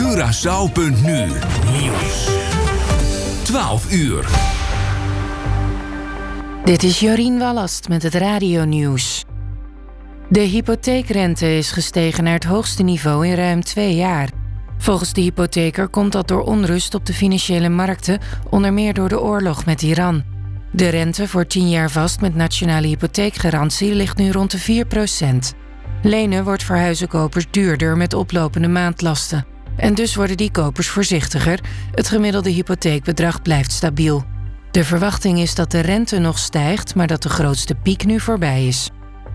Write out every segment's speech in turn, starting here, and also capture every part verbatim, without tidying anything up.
Curaçao punt nu. Nieuws. twaalf uur. Dit is Jorien Wallast met het radionieuws. De hypotheekrente is gestegen naar het hoogste niveau in ruim twee jaar. Volgens de hypotheker komt dat door onrust op de financiële markten, onder meer door de oorlog met Iran. De rente voor tien jaar vast met nationale hypotheekgarantie ligt nu rond de vier procent. Lenen wordt voor huizenkopers duurder met oplopende maandlasten. En dus worden die kopers voorzichtiger. Het gemiddelde hypotheekbedrag blijft stabiel. De verwachting is dat de rente nog stijgt, maar dat de grootste piek nu voorbij is.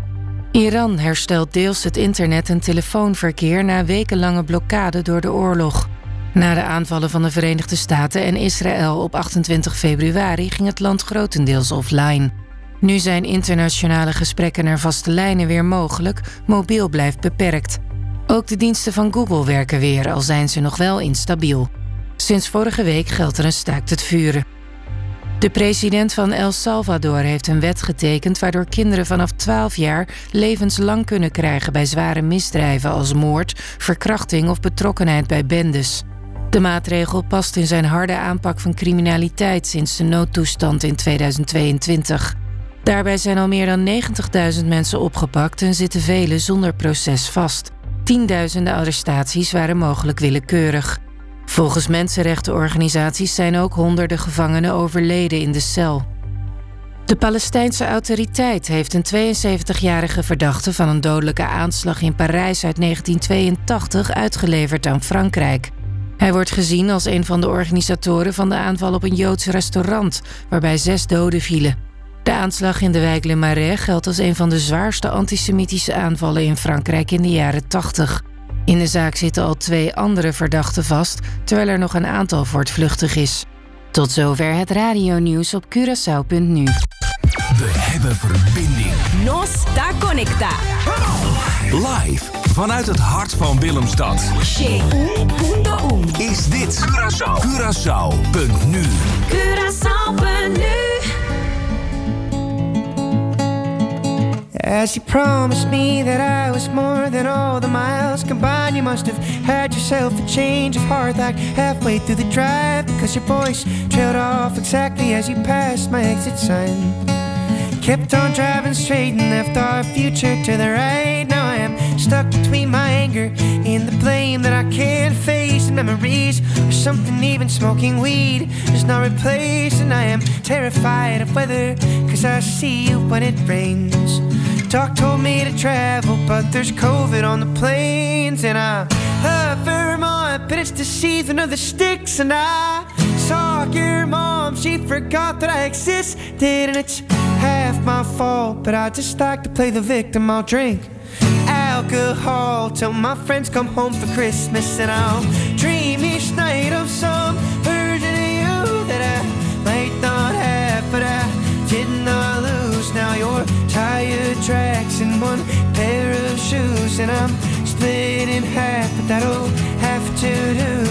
Iran herstelt deels het internet- en telefoonverkeer na wekenlange blokkade door de oorlog. Na de aanvallen van de Verenigde Staten en Israël op achtentwintig februari ging het land grotendeels offline. Nu zijn internationale gesprekken naar vaste lijnen weer mogelijk, mobiel blijft beperkt. Ook de diensten van Google werken weer, al zijn ze nog wel instabiel. Sinds vorige week geldt er een staakt het vuren. De president van El Salvador heeft een wet getekend waardoor kinderen vanaf twaalf jaar levenslang kunnen krijgen bij zware misdrijven als moord, verkrachting of betrokkenheid bij bendes. De maatregel past in zijn harde aanpak van criminaliteit sinds de noodtoestand in tweeduizend tweeëntwintig. Daarbij zijn al meer dan negentigduizend mensen opgepakt en zitten velen zonder proces vast. Tienduizenden arrestaties waren mogelijk willekeurig. Volgens mensenrechtenorganisaties zijn ook honderden gevangenen overleden in de cel. De Palestijnse autoriteit heeft een tweeënzeventigjarige verdachte van een dodelijke aanslag in Parijs uit negentien tweeëntachtig uitgeleverd aan Frankrijk. Hij wordt gezien als een van de organisatoren van de aanval op een Joods restaurant, waarbij zes doden vielen. De aanslag in de wijk Le Marais geldt als een van de zwaarste antisemitische aanvallen in Frankrijk in de jaren tachtig. In de zaak zitten al twee andere verdachten vast, terwijl er nog een aantal voortvluchtig is. Tot zover het radionieuws op Curaçao punt nu. We hebben verbinding. Nos está conecta. Live vanuit het hart van Willemstad. Is dit Curaçao. Curaçao punt nu. Curaçao punt nu. As you promised me that I was more than all the miles combined, you must have had yourself a change of heart like halfway through the drive, because your voice trailed off exactly as you passed my exit sign. Kept on driving straight and left our future to the right. Now I am stuck between my anger and the blame that I can't face, and memories or something even smoking weed does not replace. And I am terrified of weather, cause I see you when it rains. Doc told me to travel, but there's COVID on the planes. And I love Vermont, but it's the season of the sticks. And I saw your mom, she forgot that I existed. And it's half my fault, but I just like to play the victim. I'll drink alcohol till my friends come home for Christmas. And I'll dream each night of some version of you that I might not have, but I did not lose. Now you're tire tracks and one pair of shoes, and I'm split in half, but that'll have to do.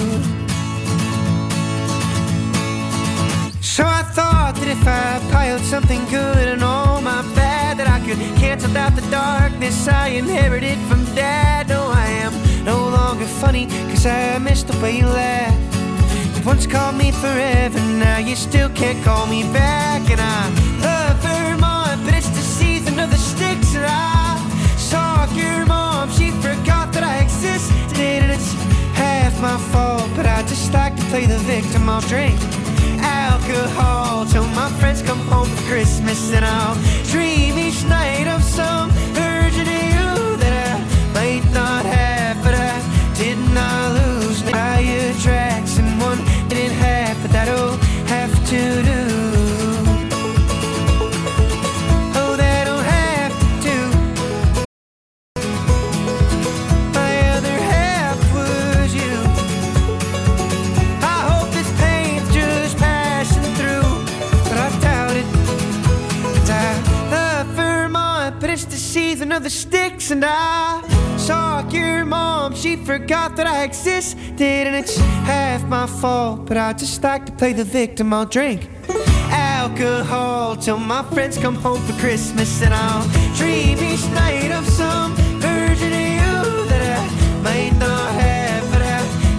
So I thought that if I piled something good and all my bad, that I could cancel out the darkness I inherited from Dad. No, I am no longer funny, cause I miss the way you laugh. You once called me forever, now you still can't call me back. And I love Vermont, but it's the season of the sticks. And I saw your mom, she forgot that I existed. And it's half my fault, but I just like to play the victim. I'll drink alcohol till my friends come home for Christmas. And I'll dream each night of some version of you that I might not have, but I did not lose. Tire tracks and one in half, but that'll have to do. Oh, that'll have to do. My other half was you. I hope this pain's just passing through, but I doubt it. And I love Vermont, but it's the season of the sticks. And I saw your mom, she forgot that I existed. And it's half my fault, but I just like to play the victim. I'll drink alcohol till my friends come home for Christmas. And I'll dream each night of some version of you that I might not have, but I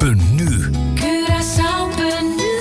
punt nu. Curaçao punt nu.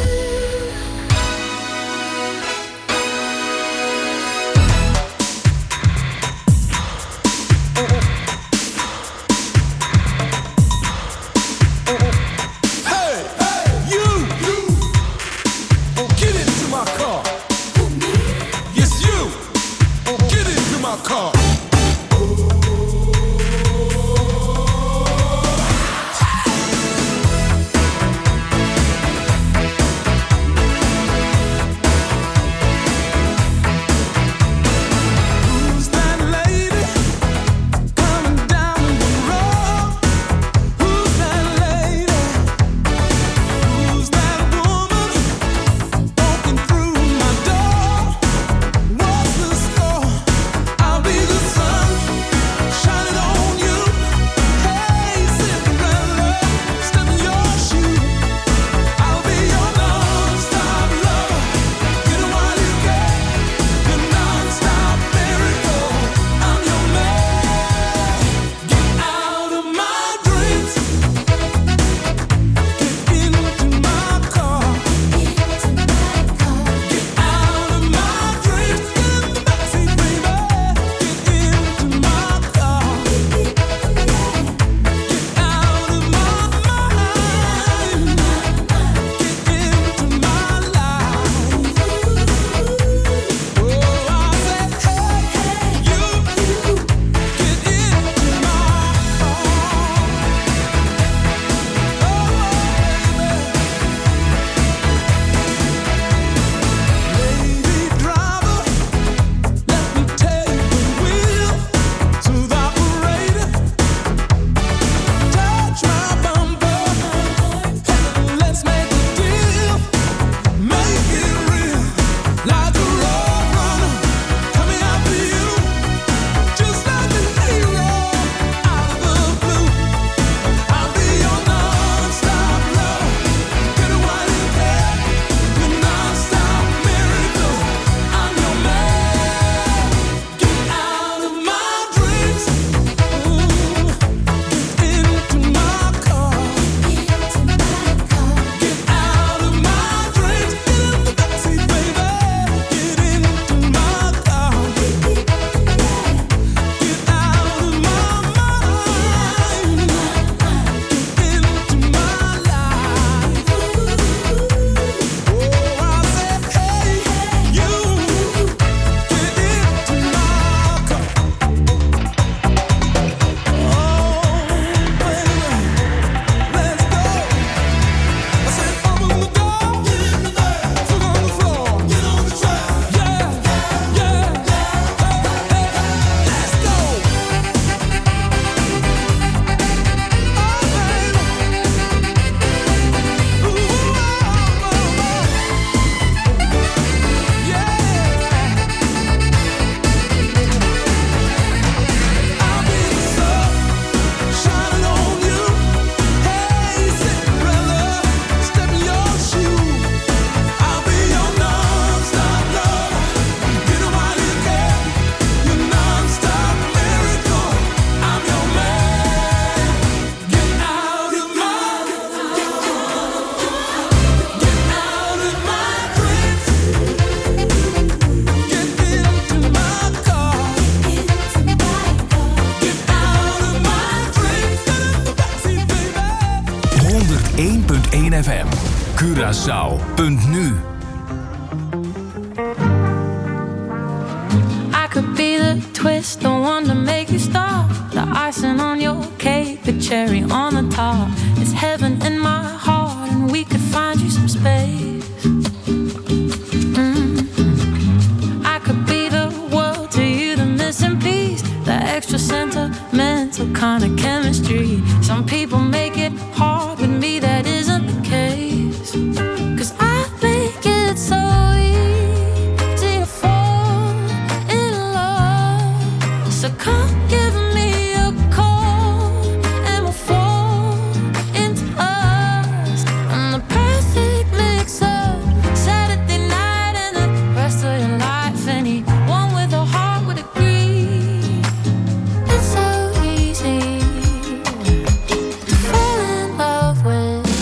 F M. Curaçao punt nu. I could be the twist, the one to make you stop. The icing on your cake, the cherry on the top. It's heaven in my heart, and we could find you some space. Mm-hmm. I could be the world to you, the missing piece, the extra sentimental kind of chemistry. Some people make it hard, with me that isn't the case. 'Cause I make it so easy to fall in love. So come give me a call and we'll fall into us. I'm the perfect mix of Saturday night and the rest of your life. Anyone with a heart would agree. It's so easy to fall in love with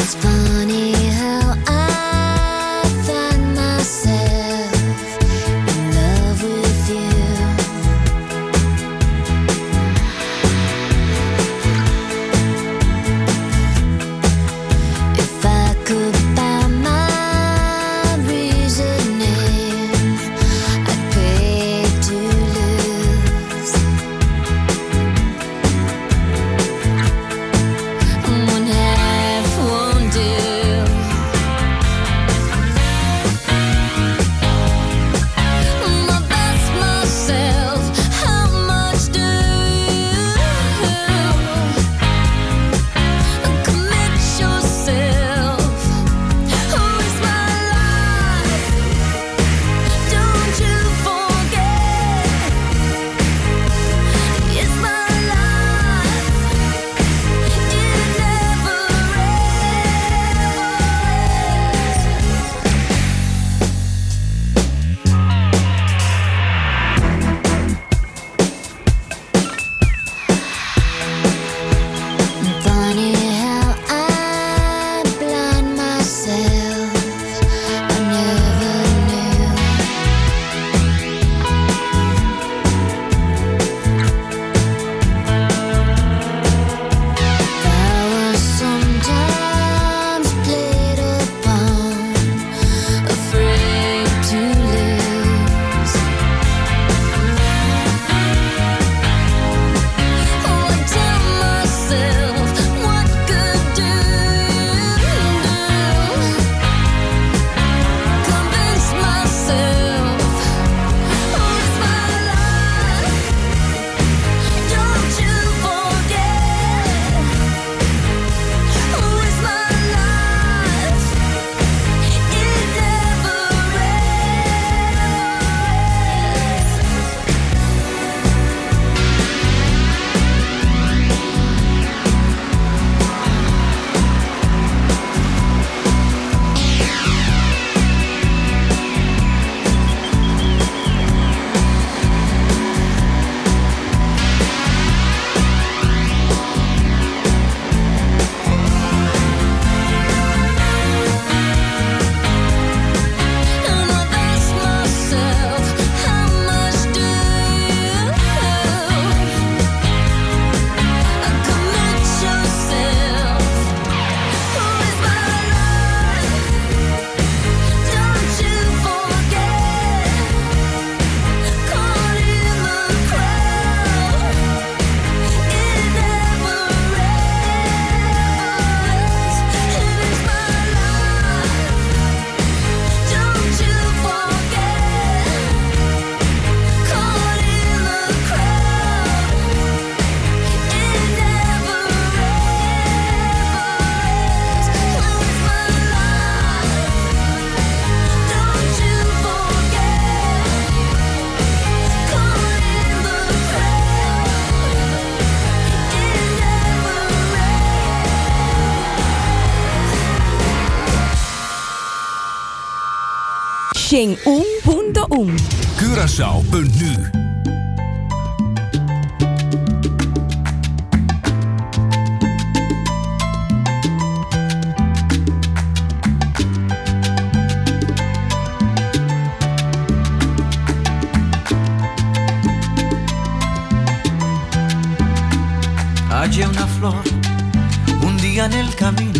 Xing-un punto un Curaçao punt nu Hallé una flor un día en el camino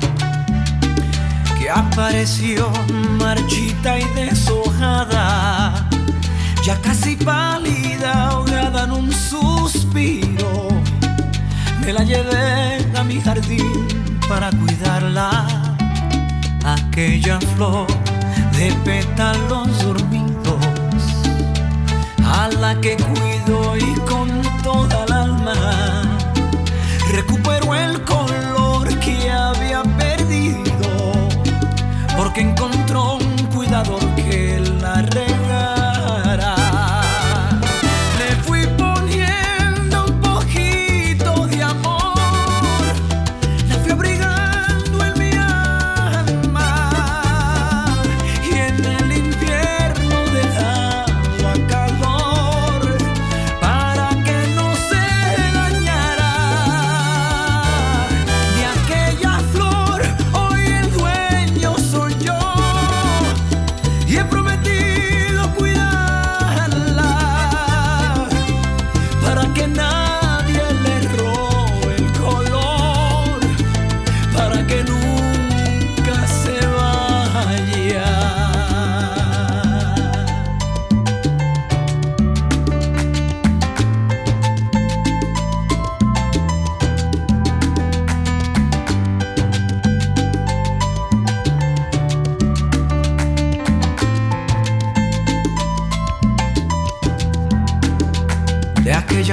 que apareció marchita y deshojada, ya casi pálida, ahogada en un suspiro. Me la llevé a mi jardín para cuidarla, aquella flor de pétalos dormidos, a la que cuido y con toda el alma recuperó el color que había perdido, porque encontró un cuidador que la regara. Le fui poniendo un poquito de amor, la fui abrigando en mi alma, y en el invierno dejaba calor para que no se dañara.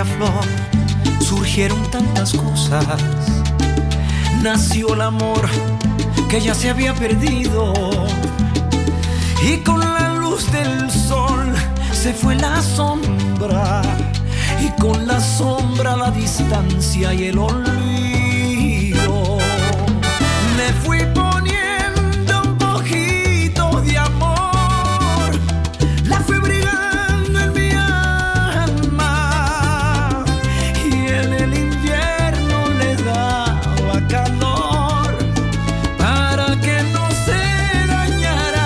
aquella flor surgieron tantas cosas. Nació el amor que ya se había perdido, y con la luz del sol se fue la sombra, y con la sombra la distancia y el olvido. Me fui poniendo un poquito de amor, la fui brigando en mi alma, y en el invierno le daba calor para que no se dañara.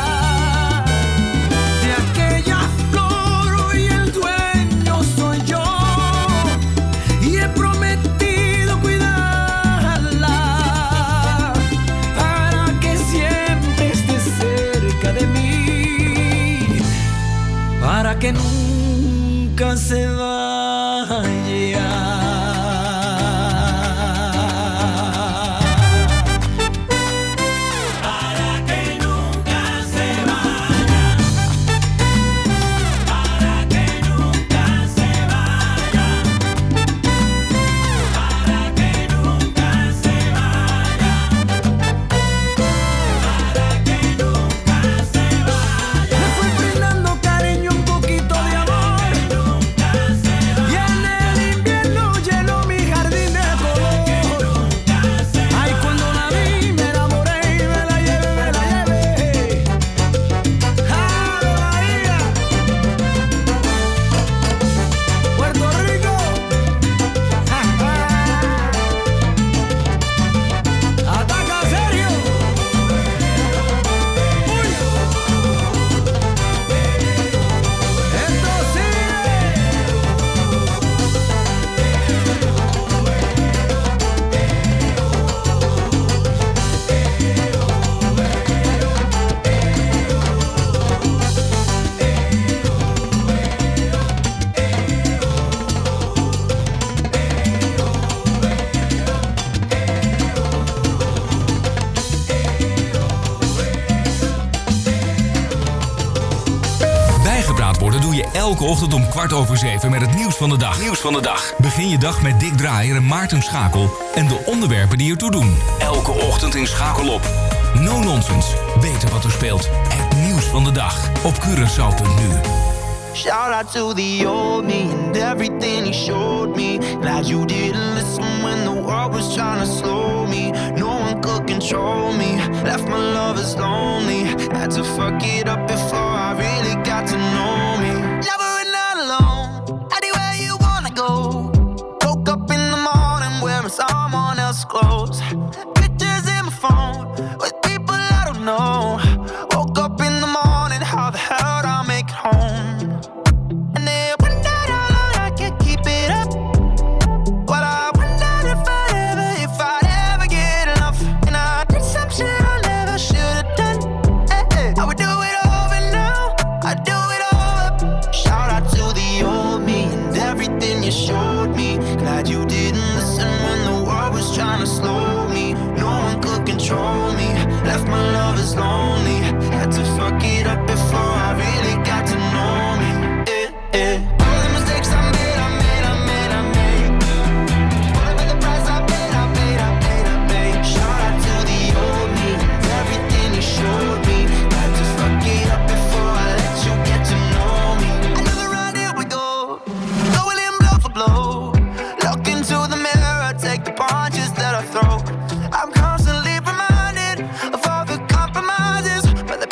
De aquella flor hoy el dueño soy yo, y he prometido cuidarla para que siempre esté cerca de mí, para que nunca se vaya. Para que nunca se vaya, para que nunca se vaya, para que nunca se vaya, para que nunca se vaya. Me fui brindando cariño, un poquito de amor, y en el invierno llenó mi jardín de color. Ay, cuando la vi me enamoré y me la llevé, me la llevé. ¡Ave María! Puerto Rico. Ataca serio. Uy. Esto sigue. Bijgepraat worden doe je elke ochtend om kwart over zeven met het nieuws van de dag. Nieuws van de dag. Begin je dag met Dick Draaier en Maarten Schakel en de onderwerpen die ertoe doen. Elke ochtend in Schakel op. No nonsense. Weten wat er speelt. Het nieuws van de dag op Curaçao punt n u. Shout out to the old me and everything he showed me. Glad you didn't listen when the world was trying to slow me. No one could control me. Left my lovers lonely. Had to fuck it up before I really got to know me. Never and not alone. Anywhere you wanna go. Woke up in the morning wearing someone else's clothes. Pictures in my phone with people I don't know. Woke up in the morning, how the hell do I make it home? And then wondered how long I could keep it up. Well, I wondered if I'd ever, if I'd ever get enough. And I did some shit I never should have done. Hey, hey. I would do it over now. I'd do it over. Shout out to the old me and everything you showed me. Glad you didn't listen when the world was trying to slow me. No one could control me. Left my lovers lonely. Had to fuck it up before I really got to know me. Eh, eh. All the mistakes I made, I made, I made, I made. Whatever the price I paid, I paid, I paid, I paid. Shout out to the old me and everything you showed me. Had to fuck it up before I let you get to know me. Another round, here we go. Going in blow for blow. Look into the mirror, take the punches that I throw. I'm constantly reminded of all the compromises, but the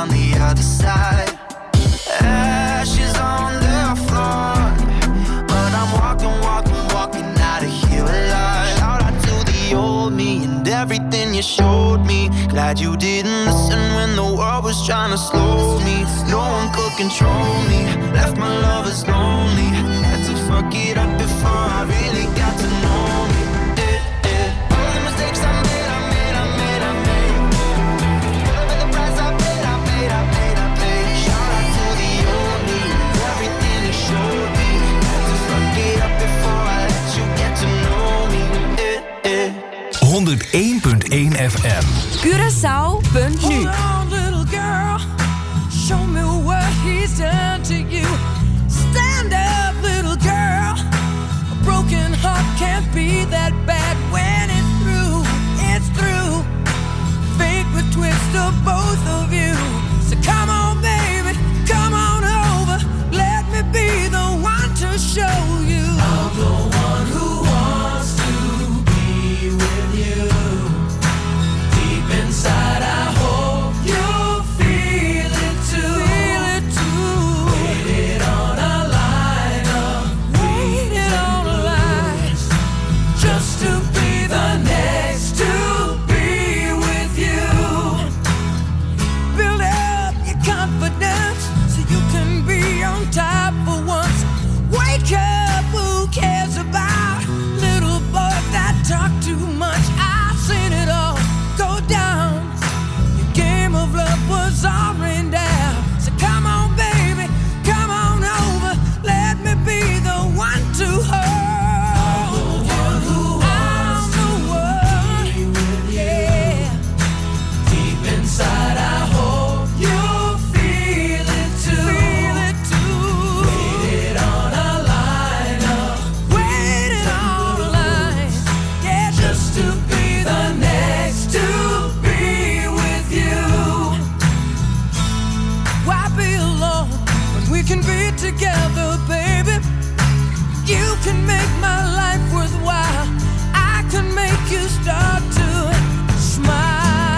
the other side. Ashes on the floor, but I'm walking, walking, walking out of here alive. Shout out to the old me and everything you showed me. Glad you didn't listen when the world was trying to slow me. No one could control me, left my lovers lonely. Had to fuck it up before I really got to know me. Yeah, yeah. All the mistakes I made, I made, I made, I made. Whatever the price I paid, I paid, I paid, I paid. Shout out to the old me, everything you showed me. Had to fuck it up before I let you get to know me. Yeah, yeah. honderd één punt één F M Curaçao punt nu. Hold on, little girl. Show me what he's done to you. Stand up, little girl. A broken heart can't be that bad when it's through. It's through. Fate would twist of both of you. So come on, baby, come on over. Let me be the one to show you. I'm the one who wants to be with you. Deep inside, I hope you feel it too. Feel it too. Waited on a line of waited on a line just to be the next to be with you. Build up your confidence so you can be on top for once. Wake up, who cares about little boys that talk too much? I've seen it all go down. Your game of love was all rained down. So come on, baby, come on over. Let me be the one to hold you. I'm the one, yeah. Deep inside, I hope you feel it too. Feel it too. Waited on a line up. Waited on a line, yeah, just to be the next to be with you. Why be alone when we can be together, baby? You can make my life worthwhile. I can make you start to smile.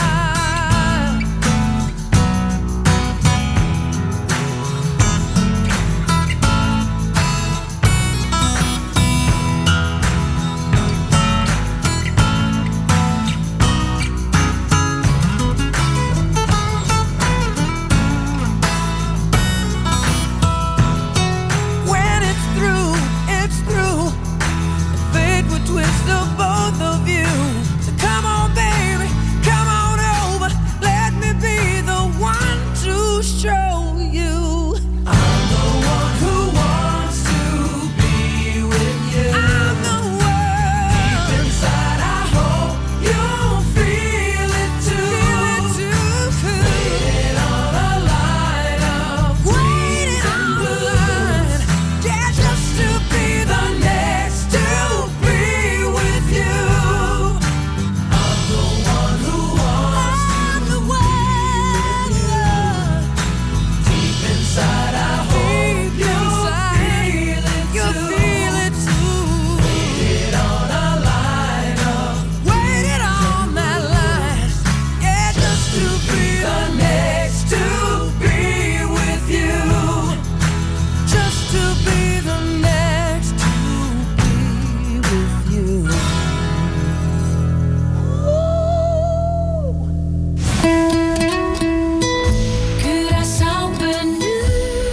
When it's through, it's through. Fate would twist of both of you. So come on, baby, come on over. Let me be the one to show you. I'm the one who wants to be with you. I'm the one. Deep inside, I hope you feel it too. Feel it too. Waited on a line of waiting on the line. Yeah, just to be the next to be with you. I'm the one who wants I'm the one. Deep inside, I hope you feel it too. You feel it too. Waited on a line of waited on that line. Yeah, just to be the next to be with you. Just to be the next to be with you. Curaçao punt nu.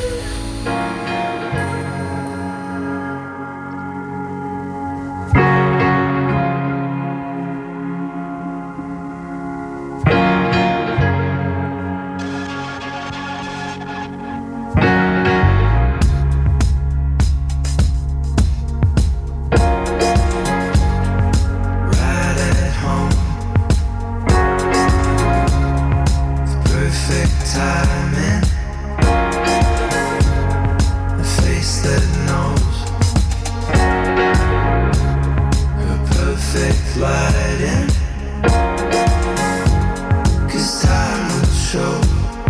Right at home, perfect timing. A face that knows her perfect lighting. 'Cause time will show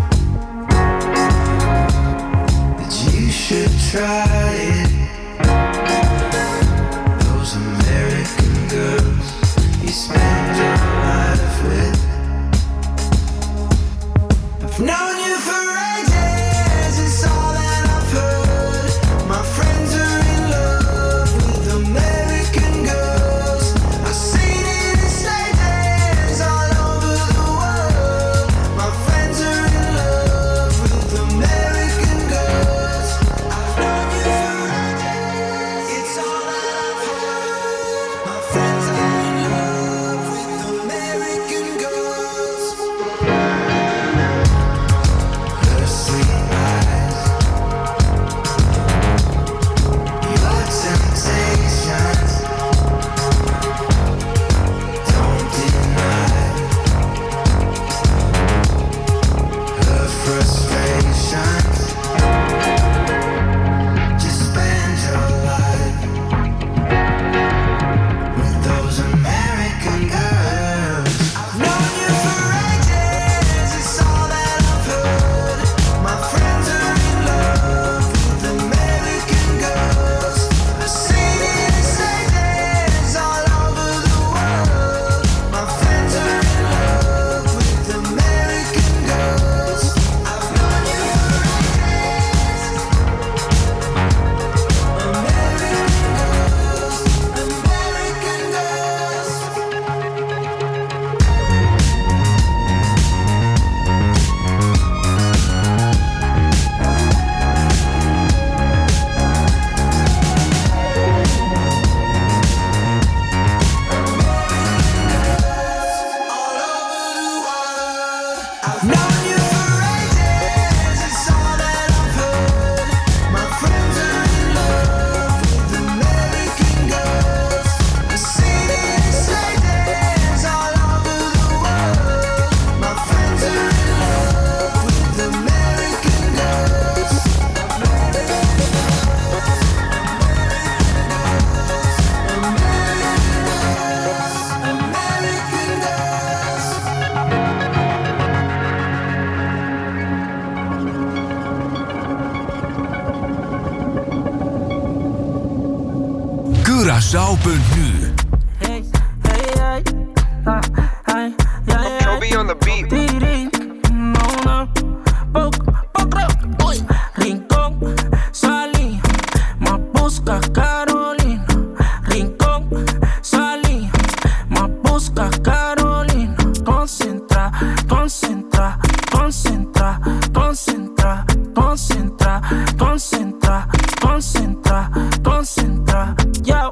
that you should try it. Those American girls you spend your life with. I've known you Curaçao punt nu. Hey, hey, hey. Ah, hey, yeah, yeah. Toby on the beat. No, no. Poc, pocro. Uy. Rincón, salí. Mapusca, Carolina. Rincón, salí. Mapusca, Carolina. Concentra, concentra, concentra, concentra, concentra, concentra, concentra, concentra. Yo.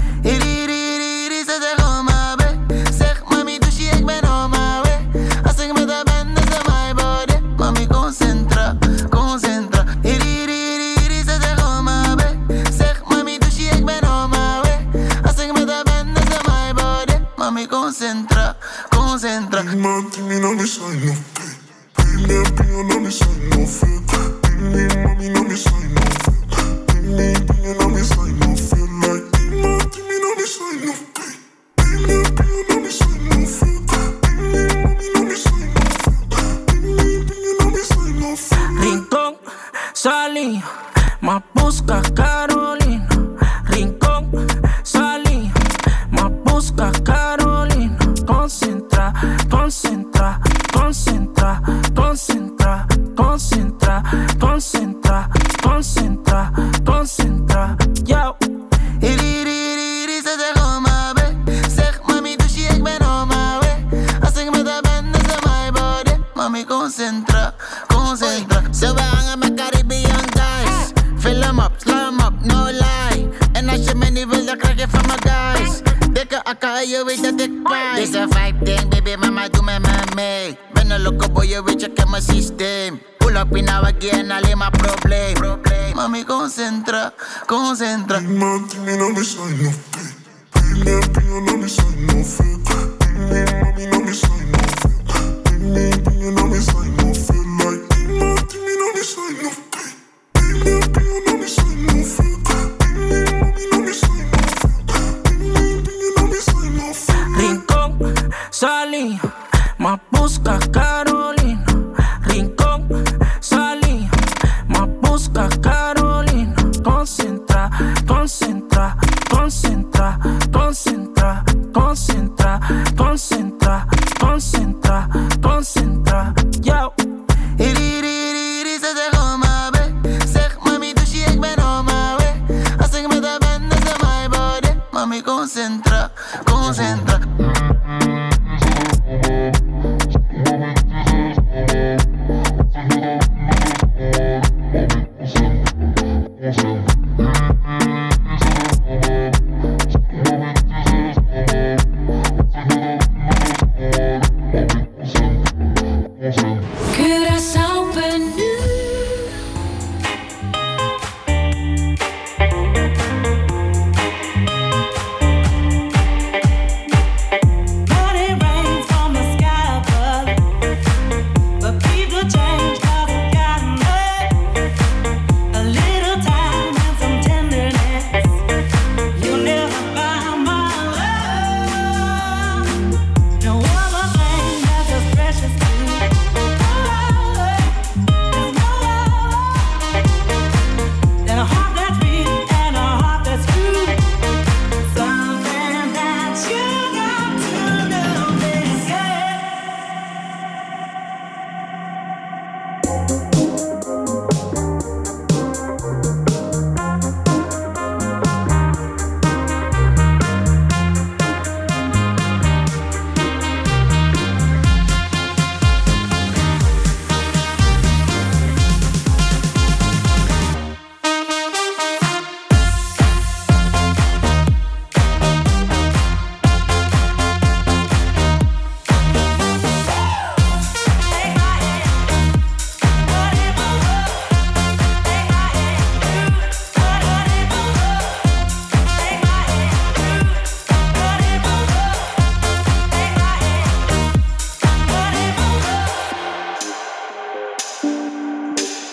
Concentra, concentra. Mami, no me soy no fake. Baby, baby, no me soy no fake. Baby, mami, no me soy no fake. Baby, baby, no me soy no fake. Like, baby, no me soy no fake. Baby, baby, no me soy no fake. Baby, mami, no me soy no fake. Baby, baby, no me soy no fake. Rincón, salí, Mapusca, Carolina. Rincón, salí, Mapusca, Carolina. Concentra, concentra, concentra, concentra, concentra, concentra, concentra, concentra. Yo. Iriririr, ze zeggen maar we. Zeg mami, dus je, ik ben on my way. Als ik met haar ben, is het my body. Mami, concentra, concentra. Ze we hangen met Caribbean guys. Fill em up, slow em up, no lie. En als je me niet wil, dan krijg je van mijn guys. Dikke akka, je weet dat ik pijn. Dit is een vibe ding, baby, mama, doe met me mee. Ben een loco boy, je weet, je ken mijn systeem. Pull up in our gear, alleen maar probleem. probleem. Mami, concentra, concentra. Mami, no me soy no fake. Baby, no me soy no fake. Baby, mami, no me soy no fake. Baby, no me soy no fake. Like, mami, no me soy no fake. Baby, no me soy no fake. Baby, mami, no me soy no fake. Baby, no me soy no fake. Rincón, salí, Mapusca, Carolina. Rincón, salí, Mapusca, Carolina. Concentra, concentra, concentra, concentra, concentra, concentra, concentra, concentra. Yo.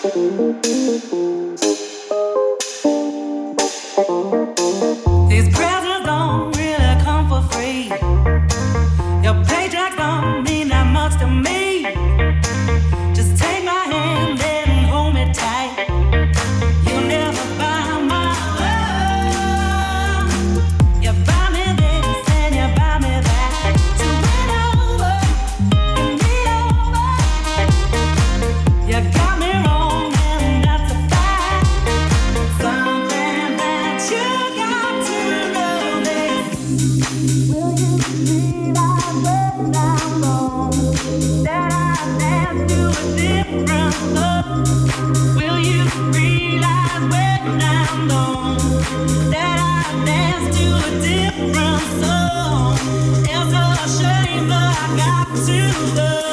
These presents don't really come for free. Your paycheck don't mean that much to me. Just take my hand and hold me tight. You'll never buy my love. You buy me this and you buy me that. So win over, win me over. You got me wrong and that's a fact. Something that you got to know is, will you realize when I'm gone that I dance to a different love? Will you realize when I'm gone that I dance to a different song? It's a shame, but I got to love.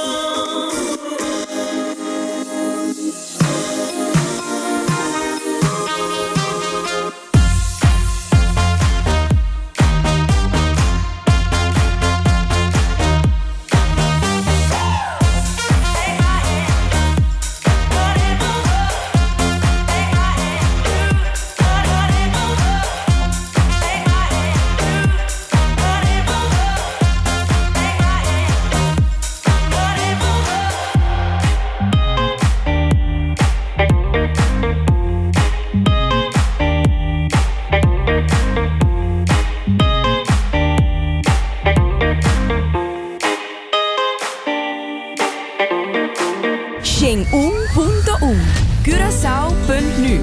Chingún punto um, Curaçao punt nu.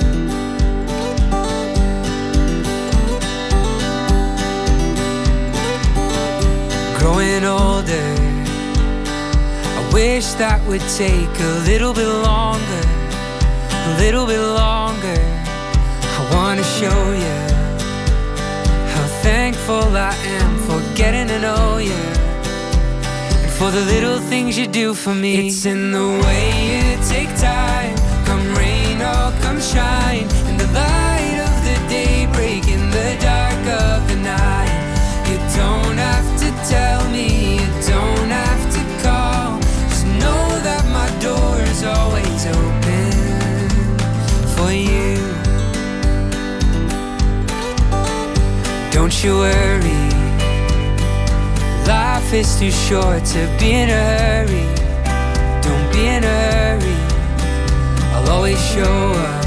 Growing older, I wish that would take a little bit longer, a little bit longer. I wanna show you how thankful I am for getting to know you, for the little things you do for me. It's in the way you take time, come rain or come shine, in the light of the day, break in the dark of the night. You don't have to tell me, you don't have to call, just know that my door is always open for you. Don't you worry, life is too short to be in a hurry. Don't be in a hurry, I'll always show up,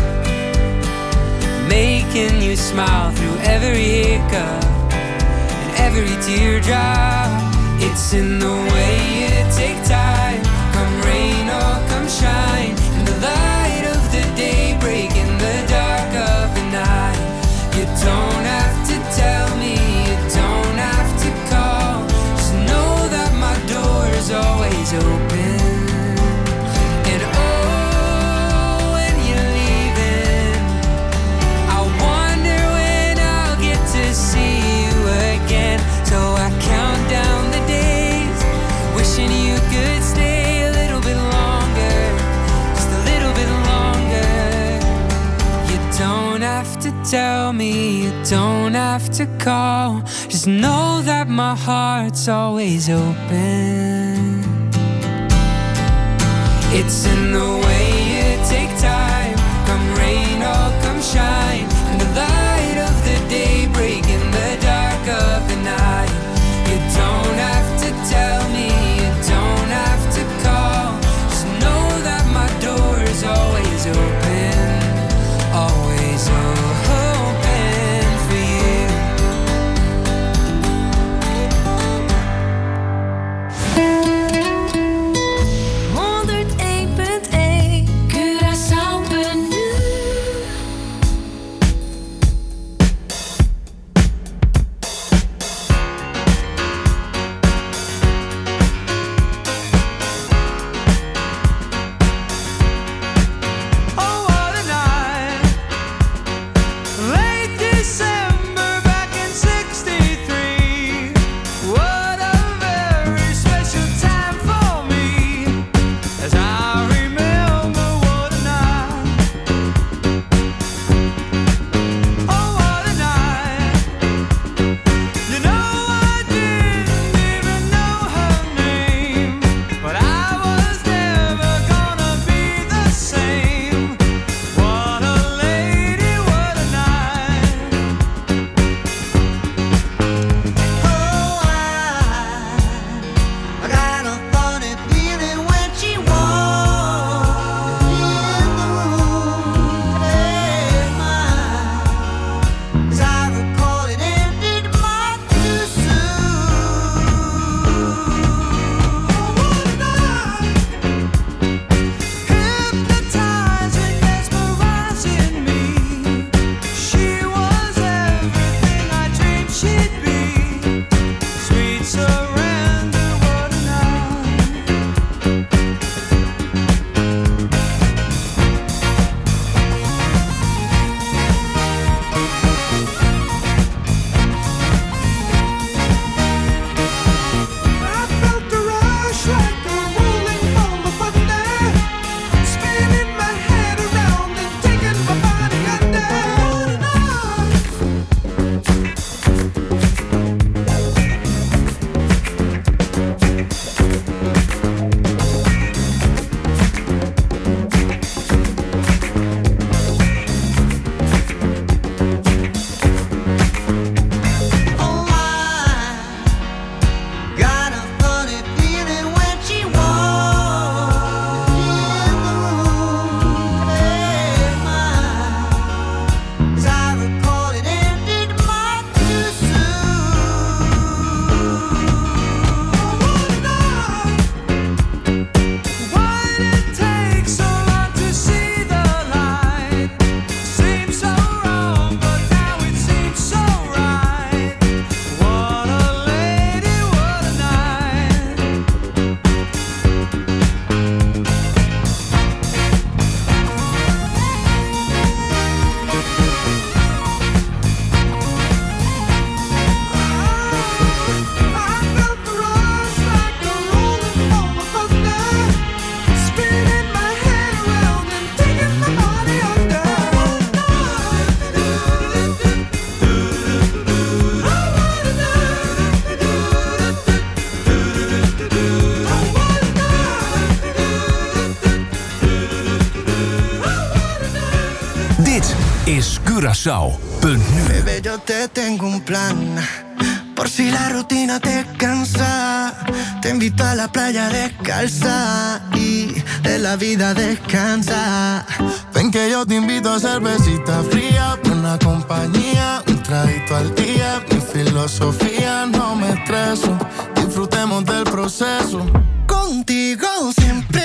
making you smile through every hiccup and every teardrop. It's in the way you take time, come rain or come shine, in the light of the day, break in the dark of the night. You don't have to tell me, you don't have to call, just know that my door is always open. And oh, when you're leaving, I wonder when I'll get to see you again. So I count down the days, wishing you could stay a little bit longer, just a little bit longer. You don't have to tell me, you don't have to call, just know that my heart's always open. It's in the way you take time, come rain or come shine, in the light of the day, break in the dark of the night. You don't have to tell me, you don't have to call, just know that my door is always open, always open for you. honderd één punt één is Curaçao punt nu. Bebé, yo te tengo un plan. Por si la rutina te cansa, te invito a la playa descalza y de la vida descansa. Ven que yo te invito a cervecita fría, buena compañía, un traguito al día. Mi filosofía, no me estreso, disfrutemos del proceso. Contigo siempre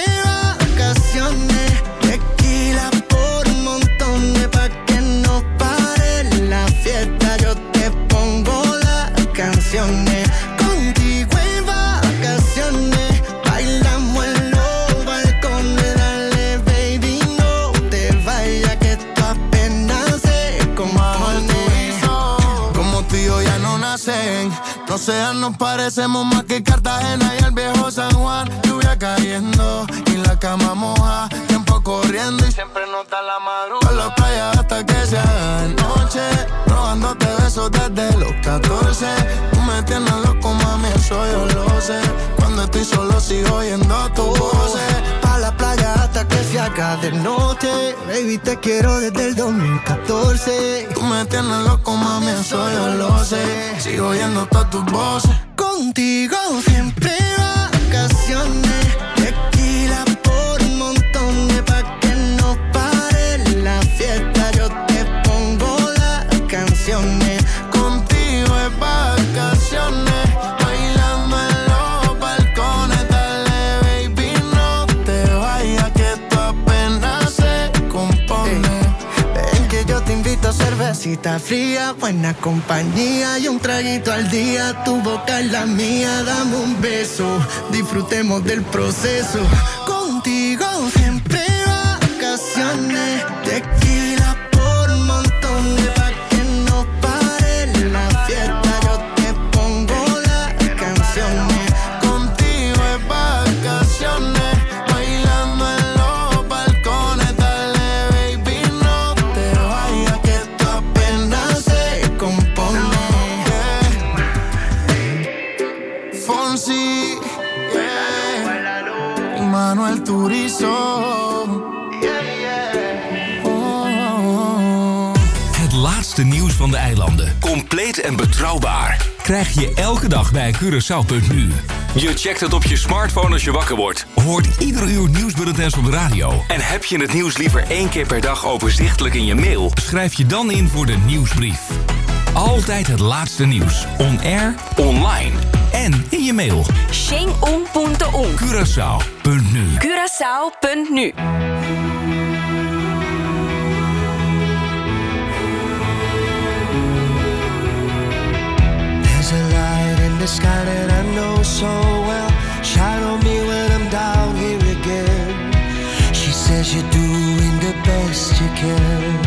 vacaciones, tequila por un montón de pa' que no pare la fiesta. Yo te pongo las canciones, contigo en vacaciones, bailamos en los balcones. Dale baby, no te vayas que esto apenas se compone. Como tú y yo ya no nacen, no sean, nos parecemos más que Cartagena y el viejo San Juan. Lluvia cayendo y la cama moja, tiempo corriendo y siempre nota la madrugada. Por la playa hasta que se haga de noche, robándote besos desde los catorce. Tú me tienes loco, mami, eso yo lo sé. Cuando estoy solo sigo oyendo tu voz. Pa' la playa hasta que se haga de noche, baby, te quiero desde el dos mil catorce. Tú me tienes loco, mami, eso yo lo sé. Sigo oyendo todas tus voces. Contigo siempre vacaciones, tequila por un montón de pa' que no pare la fiesta. Yo te pongo las canciones, contigo es vacaciones, bailando en los balcones. Dale baby, no te vayas que esto apenas se compone. Ven que yo te invito a cervecita fría, buena compañía y un traguito al día. Tu boca es la mía, dame un beso, disfrutemos del proceso. Contigo siempre vacaciones, tequila por un montón de pa' que no pare la fiesta. Yo te pongo las canciones, contigo es vacaciones, bailando en los balcones. Dale baby, no te vayas que esto apenas se compone. Yeah. Fonsi, yeah. Y Manuel Turizo. Het laatste nieuws van de eilanden. Compleet en betrouwbaar. Krijg je elke dag bij Curaçao punt nu. Je checkt het op je smartphone als je wakker wordt. Hoort ieder uur nieuwsbulletins op de radio. En heb je het nieuws liever één keer per dag overzichtelijk in je mail? Schrijf je dan in voor de nieuwsbrief. Altijd het laatste nieuws. On air, online en in je mail. Sheng On punt on. Curaçao punt nu. Curaçao punt nu. there's a light in the sky that I know so well. Shine on me when I'm down here again. She says you're doing the best you can.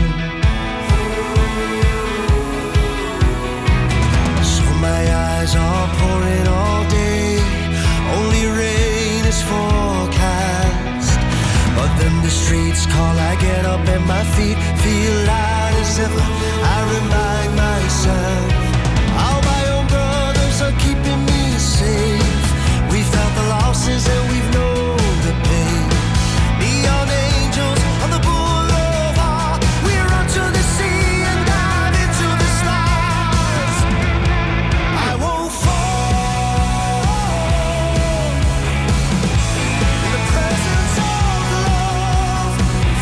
So my eyes are pouring all day. Only rain is forecast. But then the streets call, I get up and my feet feel light as ever. I remind myself how my own brothers are keeping me safe. We've felt the losses and we've known the pain. Neon angels on the boulevard. We run to the sea and dive into the stars. I won't fall in the presence of love.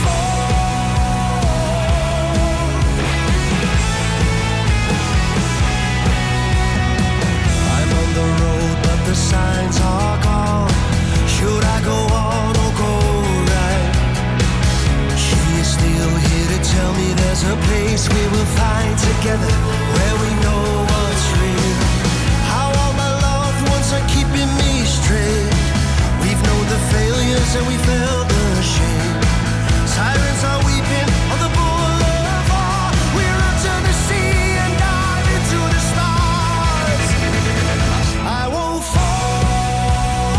I'm on the road, but the signs are gone. Should I go on or go right? She is still here to tell me there's a place we will find together, where we know what's real. How all my loved ones are keeping me straight. We've known the failures and we felt the shame. Sirens are weeping on the boulevard. We run to the sea and dive into the stars. I won't fall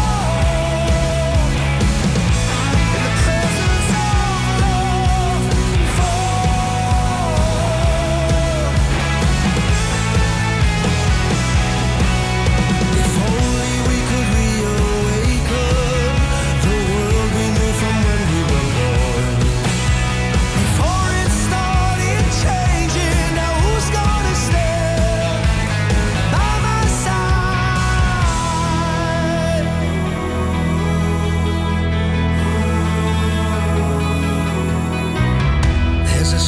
in the presence of love. If only we could reawaken the world we knew from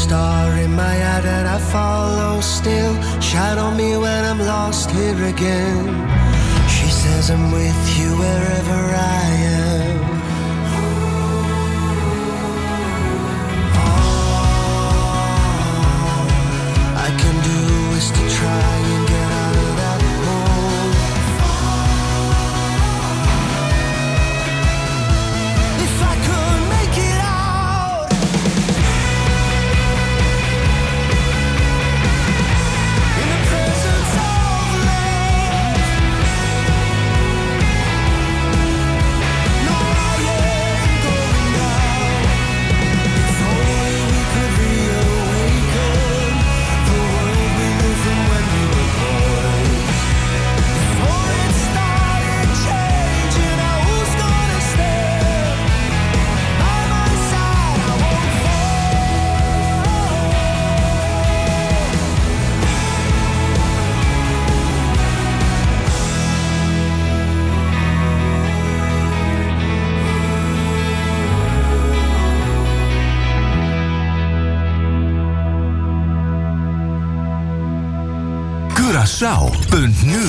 star in my eye that I follow still. Shine on me when I'm lost here again. She says I'm with you wherever I am. All I can do is to try and get out of that hole. If I could make it out in the presence of love. No, I ain't going down. If only we could reawaken the world we knew from when we were boys. Before it started changing, now who's gonna stand by my side? I won't Curaçao punt nu.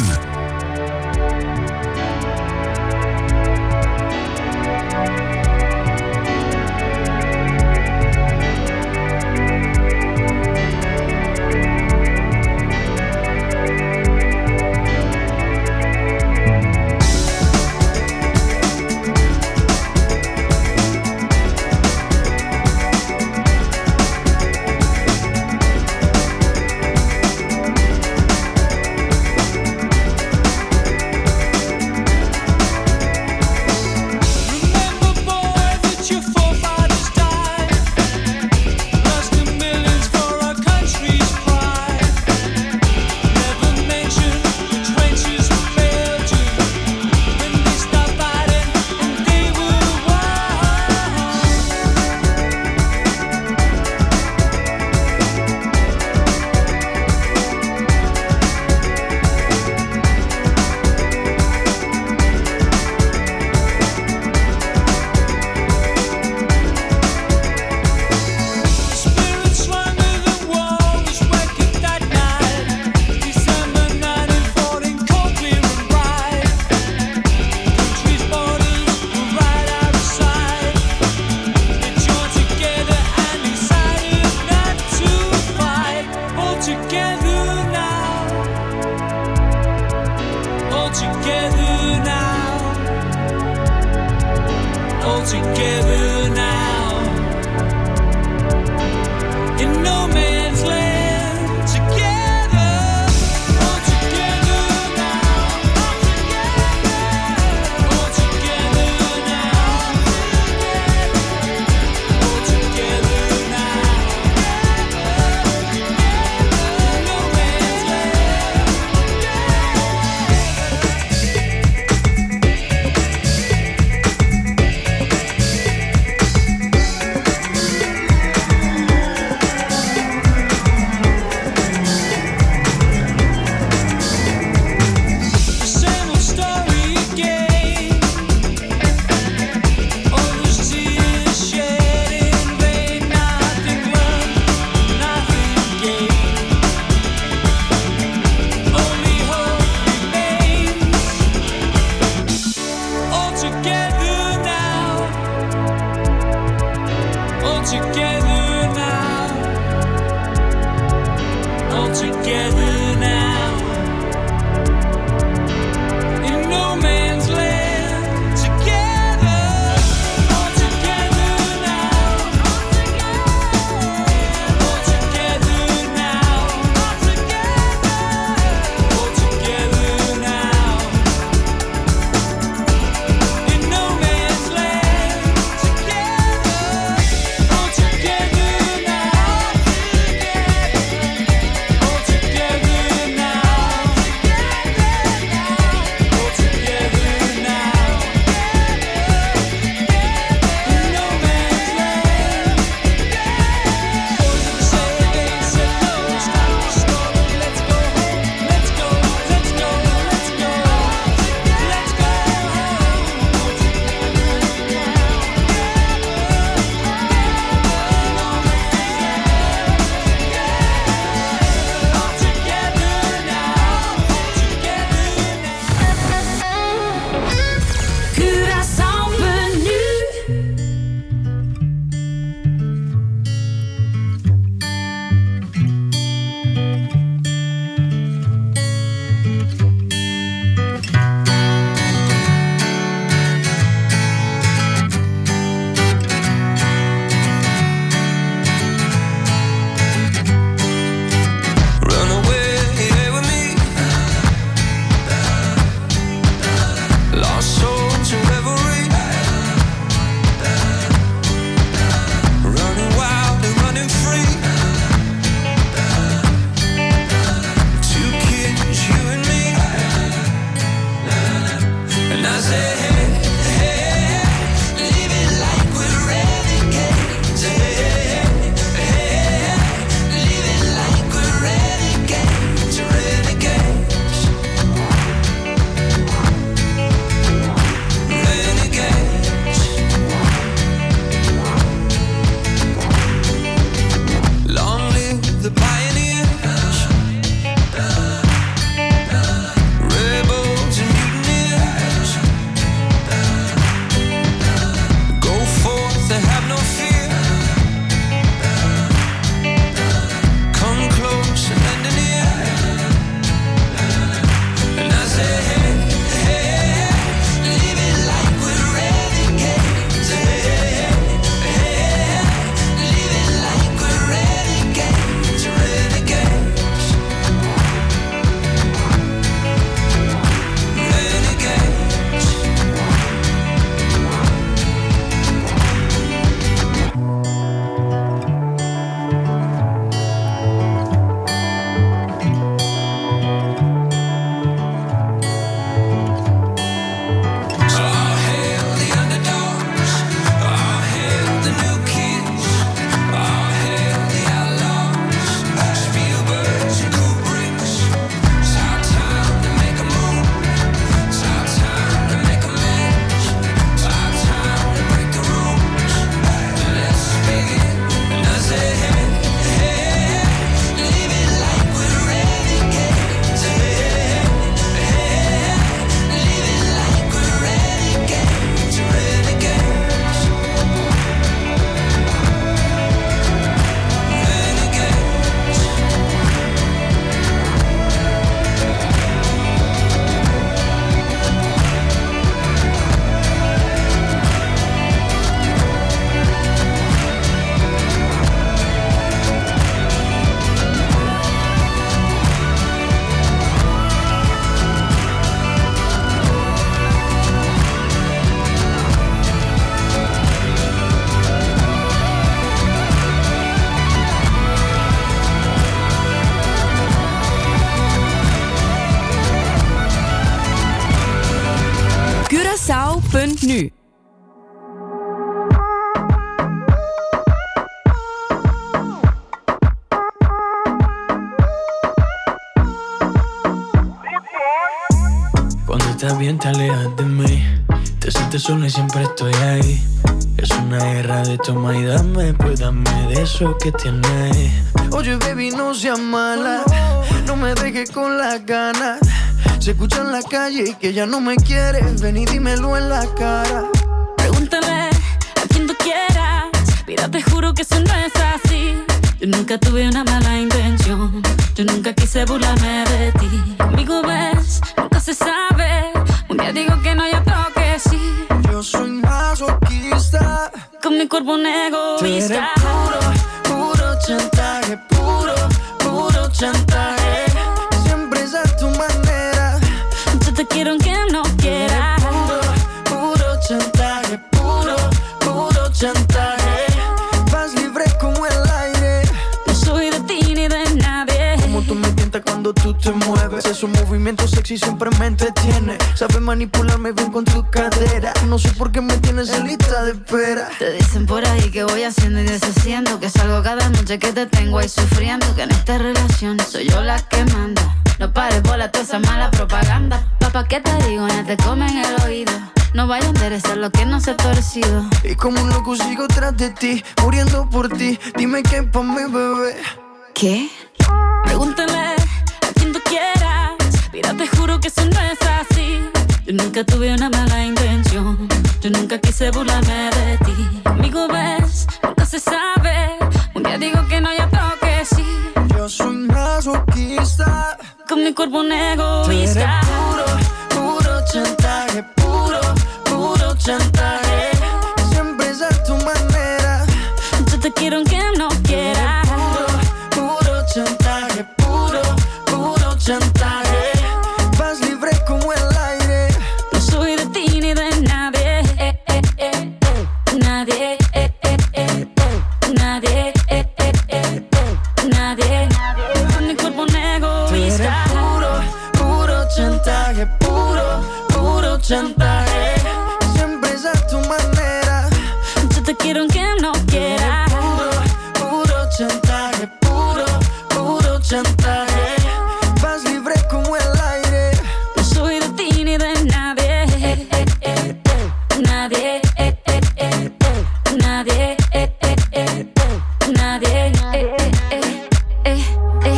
estás bien te alejas de mí. Te sientes sola y siempre estoy ahí. Es una guerra de toma y dame, pues dame de eso que tienes. Oye, baby, no seas mala, no me dejes con las ganas. Se escucha en la calle y que ya no me quieres. Ven y dímelo en la cara. Pregúntale a quien tú quieras. Mira, te juro que eso no es así. Yo nunca tuve una mala intención. Yo nunca quise burlarme de ti. Conmigo ves, nunca se sabe. Un día digo que no, y otro que sí. Yo soy masoquista. Con mi cuerpo un egoísta. Tú eres puro, puro chantaje. Puro, puro chantaje. Siempre es a tu manera. Yo te quiero aunque no quieras. Puro, puro chantaje. Puro, puro chantaje. Vas libre como el aire. No soy de ti ni de nadie. Como tú me tientas cuando tú te mueves. Esos movimientos sexy siempre me entretiene. Sabes manipularme bien con tu cadera. No sé por qué me tienes en lista de espera. Te dicen por ahí que voy haciendo y deshaciendo, que salgo cada noche que te tengo ahí sufriendo, que en esta relación soy yo la que manda. No pares bola toda esa mala propaganda. Papá, ¿qué te digo? Ya te comen el oído. No vaya a enderezar lo que no se ha torcido. Y como un loco sigo tras de ti, muriendo por ti. Dime qué pa' mi bebé. ¿Qué? Pregúntale a quien tú quieras. Mira, te juro que eso no es así. Yo nunca tuve una mala intención. Yo nunca quise burlarme de ti. Conmigo ves, nunca se sabe. Un día digo que no, y otro que sí. Yo soy masoquista. Con mi cuerpo un egoísta. Puro, puro chantaje. Puro, puro chantaje. Siempre es a tu manera. Yo te quiero aunque no quieras. Puro, puro chantaje. Puro, puro chantaje. Vas libre como el aire. No soy de ti ni de nadie. Eh, eh, eh, eh. Nadie. Eh, eh, eh, eh. Nadie. Eh, eh, eh, eh. Nadie. Con mi cuerpo un egoísta. Puro, puro chantaje. Puro, puro chantaje. Siempre es a tu manera. Yo te quiero aunque no quieras. Puro, puro chantaje. Puro, puro chantaje. Vas libre como el aire. No soy de ti ni de nadie. Eh, eh, eh, eh. Nadie. Eh, eh, eh, eh. Nadie. Eh, eh, eh, eh. Nadie. Eh, eh, eh, eh, eh.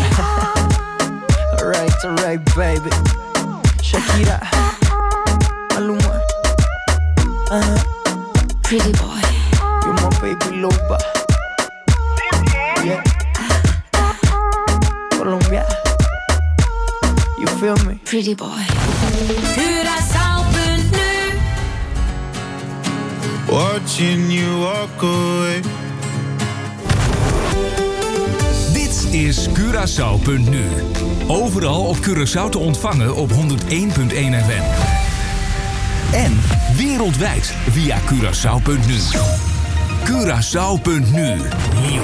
Alright, alright, baby. Shakira, Maluma, uh-huh. Pretty boy. You're my baby loba. Yeah. Colombia. You feel me? Pretty boy. Curaçao punt nu. Watching you walk away. Dit is Curaçao punt nu. Overal op Curaçao te ontvangen op honderd één komma één F M. En wereldwijd via Curaçao punt nu. Curaçao punt nu. Nieuws.